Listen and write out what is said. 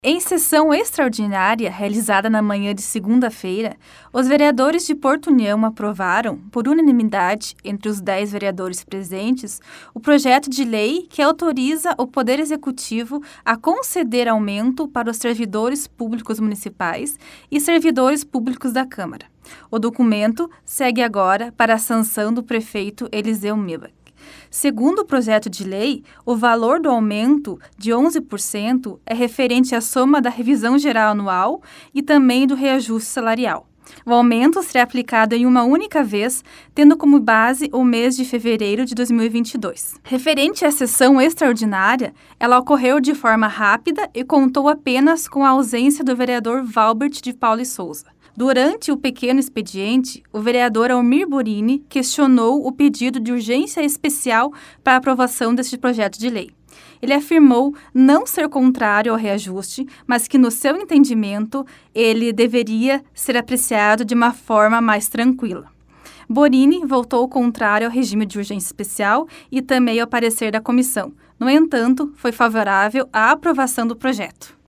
Em sessão extraordinária, realizada na manhã de segunda-feira, os vereadores de Porto União aprovaram, por unanimidade entre os 10 vereadores presentes, o projeto de lei que autoriza o Poder Executivo a conceder aumento para os servidores públicos municipais e servidores públicos da Câmara. O documento segue agora para a sanção do prefeito Eliseu Milak. Segundo o projeto de lei, o valor do aumento de 11% é referente à soma da revisão geral anual e também do reajuste salarial. O aumento será aplicado em uma única vez, tendo como base o mês de fevereiro de 2022. Referente à sessão extraordinária, ela ocorreu de forma rápida e contou apenas com a ausência do vereador Valbert de Paula e Souza. Durante o pequeno expediente, o vereador Almir Borini questionou o pedido de urgência especial para a aprovação deste projeto de lei. Ele afirmou não ser contrário ao reajuste, mas que, no seu entendimento, ele deveria ser apreciado de uma forma mais tranquila. Borini voltou contrário ao regime de urgência especial e também ao parecer da comissão. No entanto, foi favorável à aprovação do projeto.